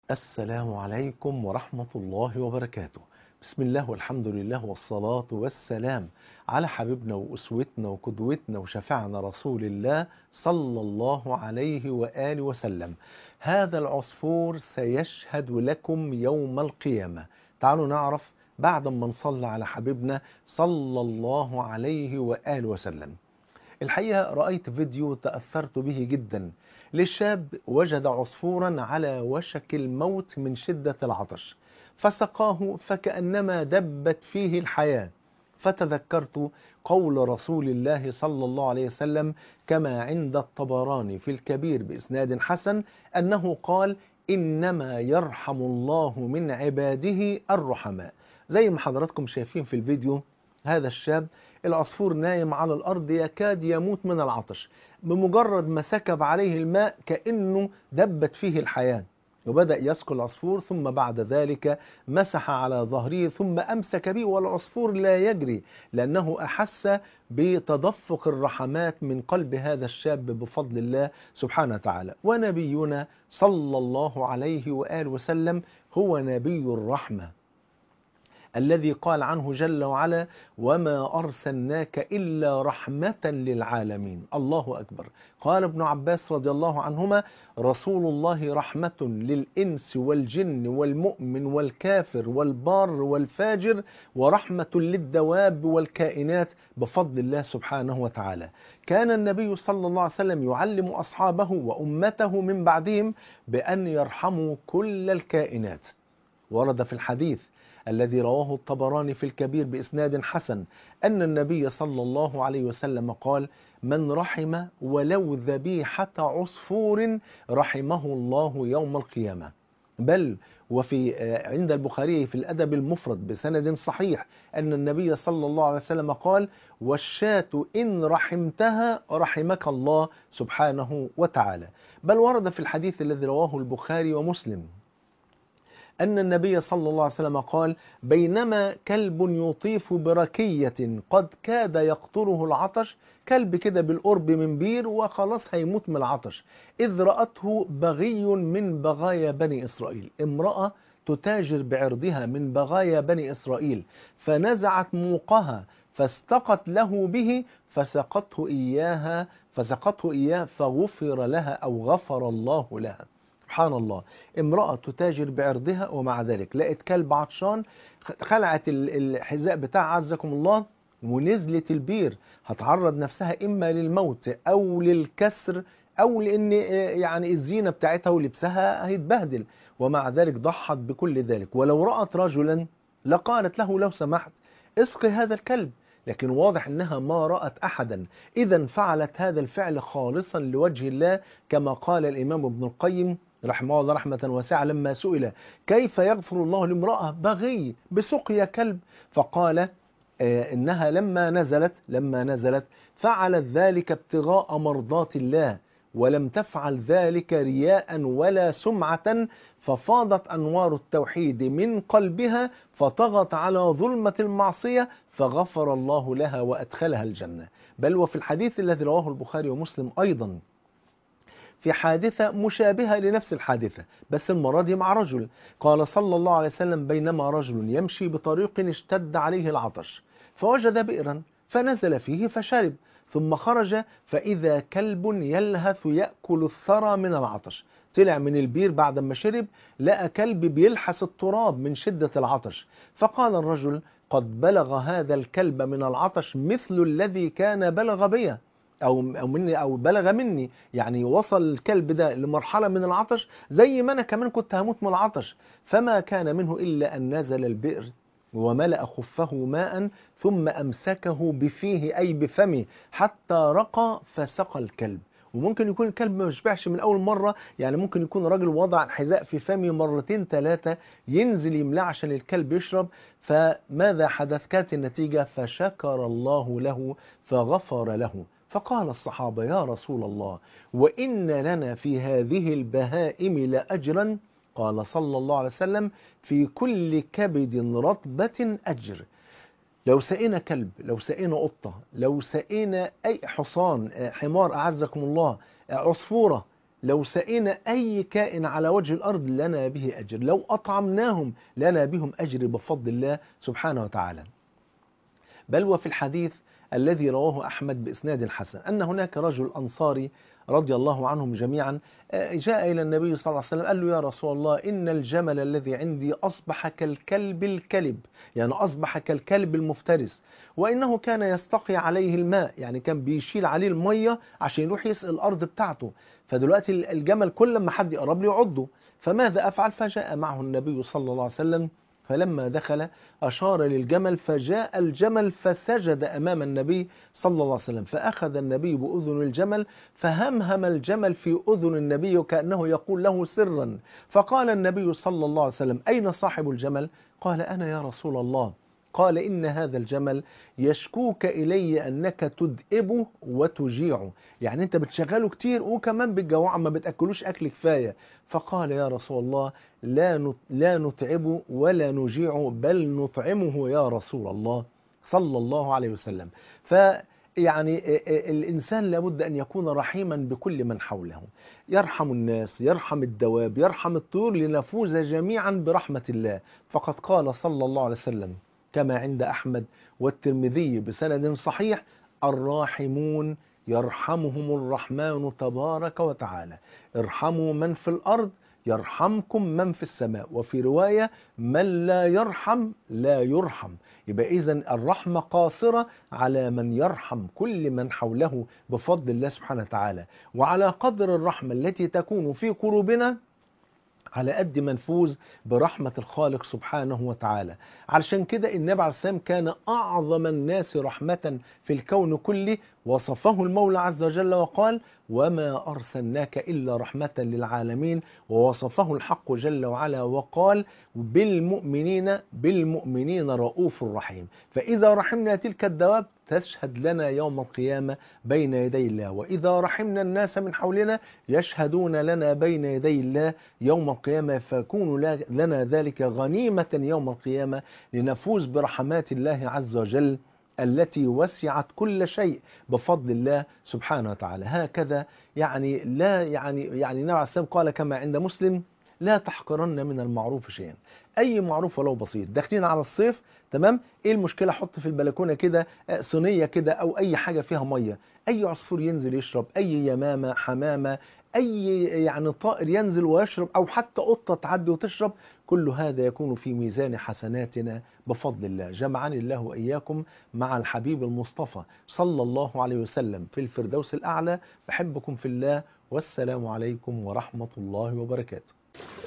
السلام عليكم ورحمة الله وبركاته. بسم الله والحمد لله والصلاة والسلام على حبيبنا وأسوتنا وقدوتنا وشفعنا رسول الله صلى الله عليه وآله وسلم. هذا العصفور سيشهد لكم يوم القيامة. تعالوا نعرف بعد ما نصلي على حبيبنا صلى الله عليه وآله وسلم. الحقيقة رأيت فيديو تأثرت به جدا لشاب وجد عصفورا على وشك الموت من شدة العطش، فسقاه فكأنما دبت فيه الحياة. فتذكرت قول رسول الله صلى الله عليه وسلم كما عند الطبراني في الكبير بإسناد حسن أنه قال: إنما يرحم الله من عباده الرحماء. زي ما حضراتكم شايفين في الفيديو، هذا الشاب العصفور نايم على الأرض يكاد يموت من العطش، بمجرد ما سكب عليه الماء كأنه دبت فيه الحياة، وبدأ يسقي العصفور، ثم بعد ذلك مسح على ظهره ثم أمسك به والعصفور لا يجري، لأنه أحس بتدفق الرحمات من قلب هذا الشاب بفضل الله سبحانه وتعالى. ونبينا صلى الله عليه وآله وسلم هو نبي الرحمة الذي قال عنه جل وعلا: وما أرسلناك إلا رحمة للعالمين. الله أكبر. قال ابن عباس رضي الله عنهما: رسول الله رحمة للإنس والجن والمؤمن والكافر والبار والفاجر، ورحمة للدواب والكائنات بفضل الله سبحانه وتعالى. كان النبي صلى الله عليه وسلم يعلم أصحابه وأمته من بعدهم بأن يرحموا كل الكائنات. ورد في الحديث الذي رواه الطبراني في الكبير بإسناد حسن أن النبي صلى الله عليه وسلم قال: من رحم ولو ذبيحة عصفور رحمه الله يوم القيامة. بل وفي عند البخاري في الأدب المفرد بسند صحيح أن النبي صلى الله عليه وسلم قال: والشاة إن رحمتها رحمك الله سبحانه وتعالى. بل ورد في الحديث الذي رواه البخاري ومسلم أن النبي صلى الله عليه وسلم قال: بينما كلب يطيف بركية قد كاد يقتله العطش، كلب كده بالقرب من بير وخلاص هيموت من العطش، إذ رأته بغي من بغايا بني إسرائيل، امرأة تتاجر بعرضها من بغايا بني إسرائيل، فنزعت موقها فاستقت له به فسقته إياه فغفر لها أو غفر الله لها. سبحان الله. امرأة تتاجر بعرضها ومع ذلك لقت كلب عطشان، خلعت الحذاء بتاعها عزكم الله ونزلت البير، هتعرض نفسها إما للموت أو للكسر أو لأن يعني الزينة بتاعتها ولبسها هيتبهدل، ومع ذلك ضحت بكل ذلك. ولو رأت رجلا لقالت له: لو سمحت اسقي هذا الكلب. لكن واضح أنها ما رأت أحدا، إذا فعلت هذا الفعل خالصا لوجه الله، كما قال الإمام ابن القيم رحمه الله رحمة واسعة لما سئل: كيف يغفر الله لامرأة بغي بسقيا كلب؟ فقال: إنها لما نزلت فعلت ذلك ابتغاء مرضات الله، ولم تفعل ذلك رياء ولا سمعة، ففاضت أنوار التوحيد من قلبها فطغت على ظلمة المعصية فغفر الله لها وأدخلها الجنة. بل وفي الحديث الذي رواه البخاري ومسلم أيضا في حادثة مشابهة لنفس الحادثة، بس المرة دي مع رجل. قال صلى الله عليه وسلم: بينما رجل يمشي بطريق اشتد عليه العطش، فوجد بئرا فنزل فيه فشرب، ثم خرج فإذا كلب يلهث يأكل الثرى من العطش. طلع من البير بعد ما شرب لقى كلب بيلحس التراب من شدة العطش، فقال الرجل: قد بلغ هذا الكلب من العطش مثل الذي كان بلغ بي أو بلغ مني، يعني وصل الكلب ده لمرحلة من العطش زي ما أنا كمان كنت هموت من العطش، فما كان منه إلا أن نزل البئر وملأ خفه ماء ثم أمسكه بفيه أي بفمه حتى رقى فسقى الكلب. وممكن يكون الكلب ما يشبعش من أول مرة، يعني ممكن يكون راجل وضع الحذاء في فمه مرتين ثلاثة ينزل يملاه عشان الكلب يشرب. فماذا حدث؟ كانت النتيجة فشكر الله له فغفر له. فقال الصحابة: يا رسول الله، وإن لنا في هذه البهائم لأجرا؟ قال صلى الله عليه وسلم: في كل كبد رطبة أجر. لو سقينا كلب، لو سقينا قطة، لو سقينا أي حصان، حمار أعزكم الله، عصفورة، لو سقينا أي كائن على وجه الأرض لنا به أجر، لو أطعمناهم لنا بهم أجر بفضل الله سبحانه وتعالى. بل وفي الحديث الذي رواه أحمد بإسناد حسن أن هناك رجل أنصاري رضي الله عنهم جميعا جاء إلى النبي صلى الله عليه وسلم قال له: يا رسول الله، إن الجمل الذي عندي أصبح كالكلب الكلب، يعني أصبح كالكلب المفترس، وإنه كان يستقي عليه الماء، يعني كان بيشيل عليه المية عشان يروح يسقي الأرض بتاعته، فدلوقتي الجمل كل ما حد يقرب له يعضه، فماذا أفعل؟ فجاء معه النبي صلى الله عليه وسلم، فلما دخل أشار للجمل، فجاء الجمل فسجد أمام النبي صلى الله عليه وسلم، فأخذ النبي بأذن الجمل فهمهم الجمل في أذن النبي وكأنه يقول له سرا، فقال النبي صلى الله عليه وسلم: أين صاحب الجمل؟ قال: أنا يا رسول الله. قال: إن هذا الجمل يشكوك إلي أنك تدئبه وتجيعه، يعني أنت بتشغله كتير وكمان بتجوعه، ما بتأكلوش أكل كفاية. فقال: يا رسول الله، لا نتعبه ولا نجيعه، بل نطعمه يا رسول الله صلى الله عليه وسلم. فيعني الإنسان لابد أن يكون رحيما بكل من حوله، يرحم الناس، يرحم الدواب، يرحم الطيور، لنفوز جميعا برحمة الله. فقد قال صلى الله عليه وسلم كما عند أحمد والترمذي بسند صحيح: الراحمون يرحمهم الرحمن تبارك وتعالى، ارحموا من في الأرض يرحمكم من في السماء. وفي رواية: من لا يرحم لا يرحم. يبقى إذن الرحمة قاصرة على من يرحم كل من حوله بفضل الله سبحانه وتعالى، وعلى قدر الرحمة التي تكون في قلوبنا على قد ما نفوز برحمة الخالق سبحانه وتعالى. علشان كده النبي عليه السلام كان أعظم الناس رحمة في الكون كله، وصفه المولى عز وجل وقال: وما أرسلناك إلا رحمة للعالمين. ووصفه الحق جل وعلا وقال: بالمؤمنين رؤوف رحيم. فإذا رحمنا تلك الدواب تشهد لنا يوم القيامة بين يدي الله، وإذا رحمنا الناس من حولنا يشهدون لنا بين يدي الله يوم القيامة، فيكون لنا ذلك غنيمة يوم القيامة لنفوز برحمات الله عز وجل التي وسعت كل شيء بفضل الله سبحانه وتعالى. هكذا يعني لا يعني النبي عليه السلام قال كما عند مسلم: لا تحقرن من المعروف شيئا، أي معروف ولو بسيط. داخلين على الصيف، تمام، ايه المشكلة؟ حط في البلكونة كده صينية كده أو أي حاجة فيها مية، أي عصفور ينزل يشرب، أي يمامة، حمامة، أي يعني طائر ينزل ويشرب، أو حتى قطة تعدي وتشرب، كل هذا يكون في ميزان حسناتنا بفضل الله. جمعني الله وإياكم مع الحبيب المصطفى صلى الله عليه وسلم في الفردوس الأعلى. بحبكم في الله، والسلام عليكم ورحمة الله وبركاته.